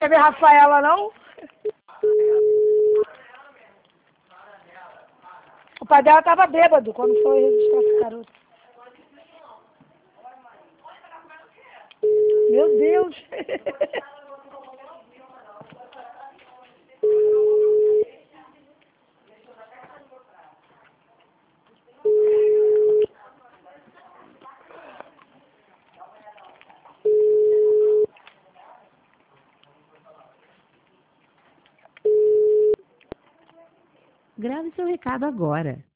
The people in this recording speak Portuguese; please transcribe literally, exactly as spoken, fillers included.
Quer ver Rafaela, não? O pai dela tava bêbado quando foi registrar esse garoto. Meu Deus! Grave seu recado agora.